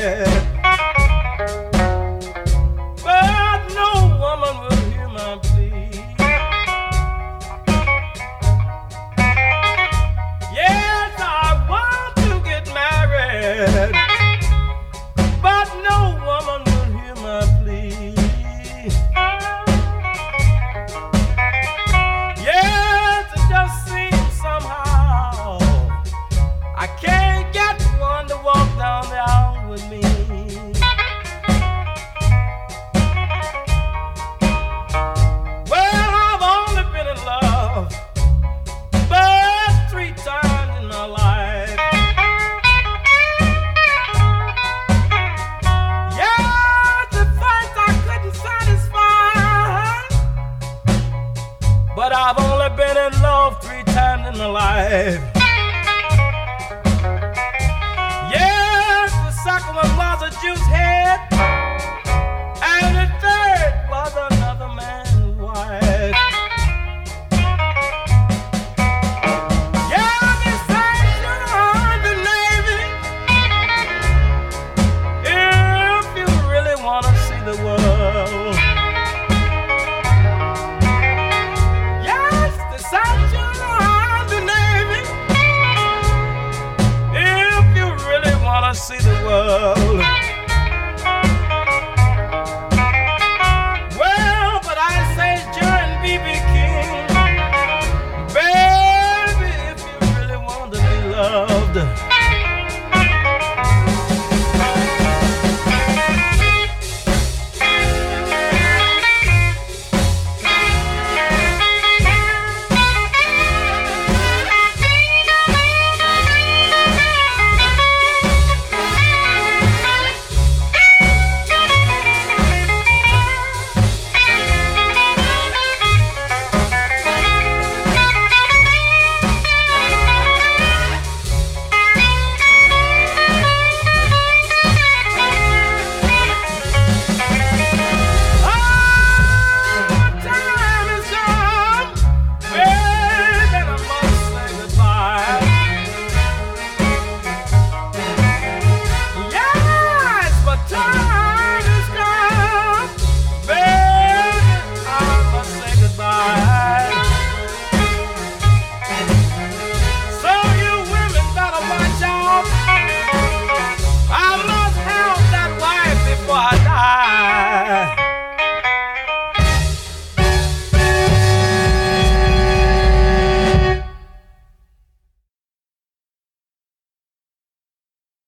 but no woman will hear my plea. Yes, I want to get married, but no woman will hear my plea. Yes, it just seems somehow I can't get one to walk down the aisle with me. Well, I've only been in love but 3 times in my life. Yeah, the first I couldn't satisfy, but I've only been in love 3 times in my life. Yes, the second one was a juice head, and the third was another man's wife. Yeah, they say join the Navy if you really want to see the world. Yes, they say join the Navy if you really want to see the world. Well, but I say join B.B. King, baby, if you really want to be loved.